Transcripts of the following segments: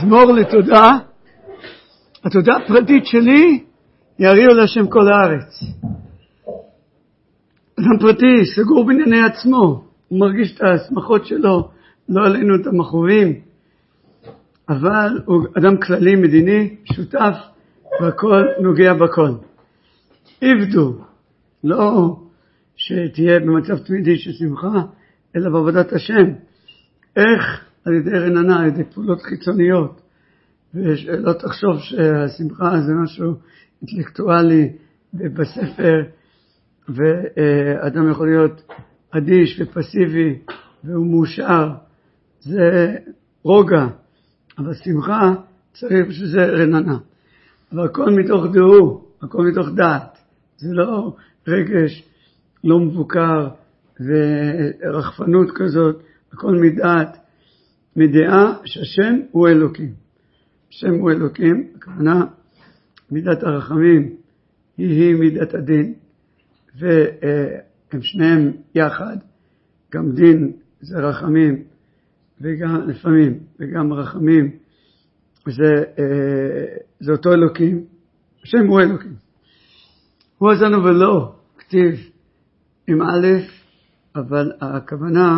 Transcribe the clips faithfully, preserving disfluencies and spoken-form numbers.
מזמור לתודה. התודה הפרטית שלי היא הריעו להשם כל הארץ. אדם פרטי, סגור בענייני עצמו, הוא מרגיש את השמחות שלו, לא עלינו את המחובים, אבל הוא אדם כללי, מדיני, שותף, והכל נוגע בכל. עבדו, לא שתהיה במצב תמידי של שמחה, אלא בעבודת השם. איך? על ידי רננה, על ידי פעולות חיצוניות. ולא תחשוב שהשמחה זה משהו אינטלקטואלי בספר, ואדם יכול להיות אדיש ופסיבי, והוא מאושר. זה רוגע. אבל שמחה צריך שזה רננה. אבל הכל מתוך דעו, הכל מתוך דעת. זה לא רגש לא מבוקר ורחפנות כזאת, הכל מדעת, מדעה שהשם הוא אלוקים. השם הוא אלוקים, הכוונה מידת הרחמים היא היא מידת הדין, והם שניהם יחד, גם דין זה רחמים, וגם לפעמים, וגם רחמים, זה, זה אותו אלוקים, השם הוא אלוקים. הוא עזנו ולא, כתיב עם א', אבל הכוונה,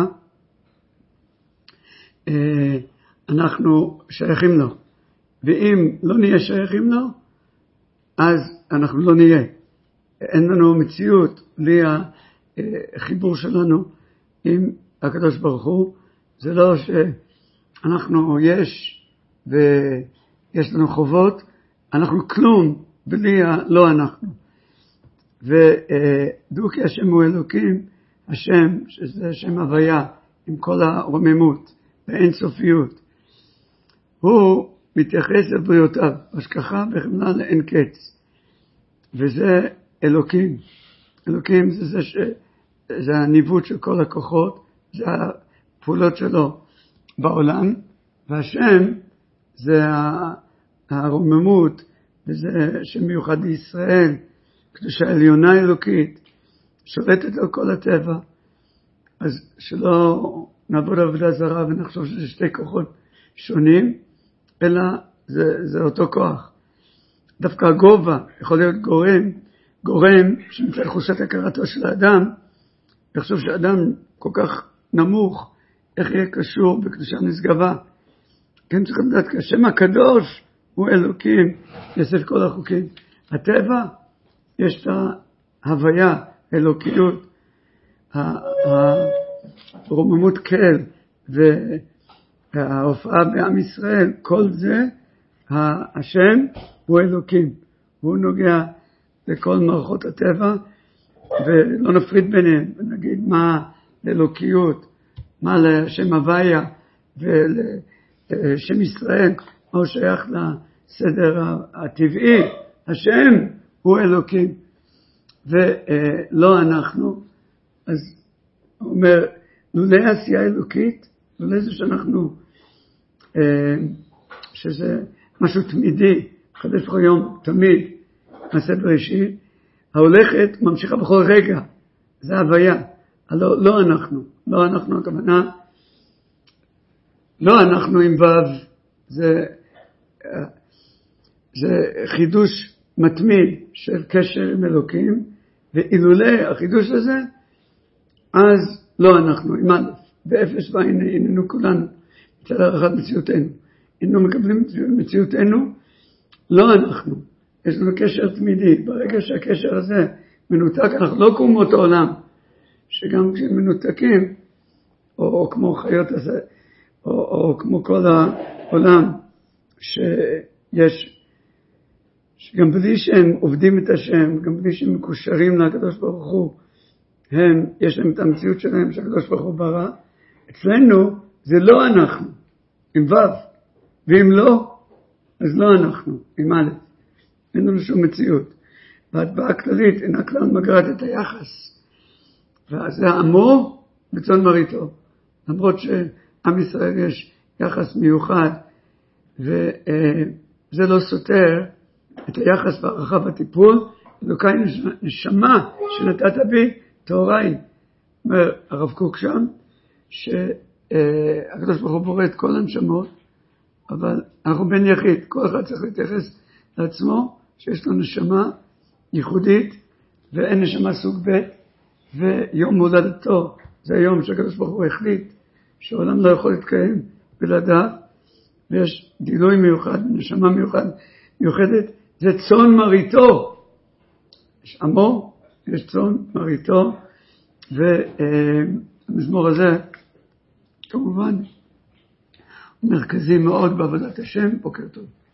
אנחנו שייכים לו. ואם לא נהיה שייכים לו, אז אנחנו לא נהיה. אין לנו מציאות בלי החיבור שלנו עם הקדוש ברוך הוא. זה לא שאנחנו יש ויש לנו חובות, אנחנו כלום בלי הלא אנחנו. ודעו כי השם הוא אלוקים, השם שזה שם הוויה עם כל הרוממות ואין סופיות. הוא מתייחס לבריאותיו, השכחה וחמלה לאין קץ. וזה אלוקים. אלוקים זה זה ש... זה הניווט של כל הכוחות, זה הפעולות שלו בעולם, והשם זה הרוממות, וזה שם מיוחד לישראל, קדושה עליונה אלוקית, שולטת על כל הטבע. אז שלא נעבוד עבודה זרה ונחשוב שזה שתי כוחות שונים, אלא זה, זה אותו כוח. דווקא הגובה יכול להיות גורם, גורם שנמצא חושת הכרתו של האדם, לחשוב שאדם כל כך נמוך, איך יהיה קשור בקדושה נשגבה. כן, צריכים לדעת, השם הקדוש הוא אלוקים, יסף כל החוקים. הטבע, יש את ההוויה, אלוקיות, הרוממות כל, וההופעה בעם ישראל, כל זה, השם הוא אלוקים. הוא נוגע לכל מערכות הטבע, ולא נפריד ביניהם, ונגיד מה לאלוקיות, מה לשם הוויה, ולשם ישראל, מה הוא שייך לסדר הטבעי. השם הוא אלוקים, ולא אנחנו. אז הוא אומר, לולא עשייה אלוקית, לולא זה שאנחנו, שזה משהו תמידי, חדש בכל יום, תמיד, מעשה בראשית, ההולכת ממשיכה בכל רגע, זה הוויה, לא, לא אנחנו, לא אנחנו, הכוונה, לא אנחנו עם וו, זה, זה חידוש מתמיד של קשר עם אלוקים, ואילולא החידוש הזה, אז לא אנחנו, עם א', באפס והנה, הננו כולנו, מצד הערכת מציאותנו. אנו מקבלים מציאותנו, לא אנחנו. יש לנו קשר תמידי. ברגע שהקשר הזה מנותק, אנחנו לא כמו אותו עולם, שגם כשהם מנותקים, או, או כמו חיות הזה, או, או כמו כל העולם, שיש, שגם בלי שהם עובדים את השם, גם בלי שהם מקושרים לקדוש ברוך הוא, הם, יש להם את המציאות שלהם שהקדוש ברוך הוא ברא. אצלנו זה לא אנחנו, עם וו, ואם לא, אז לא אנחנו, עם א', אין לנו שום מציאות. וההטבעה הכללית אינה כלל מגרת את היחס, וזה עמו בצאן מרעיתו. למרות שעם ישראל יש יחס מיוחד, וזה לא סותר את היחס והערכה והטיפול, אלוקי נשמה שנתת בי תאוריי. אומר הרב קוק שם, שהקדוש ברוך הוא בורא את כל הנשמות, אבל אנחנו בן יחיד, כל אחד צריך להתייחס לעצמו, שיש לו נשמה ייחודית, ואין נשמה סוג ב', ויום מולדתו, זה היום שהקדוש ברוך הוא החליט, שהעולם לא יכול להתקיים בלעדיו, ויש גילוי מיוחד, נשמה מיוחד, מיוחדת, זה צאן מרעיתו, יש עמו, יש צאן מרעיתו, והמזמור הזה, כמובן, מרכזי מאוד בעבודת השם. בוקר טוב.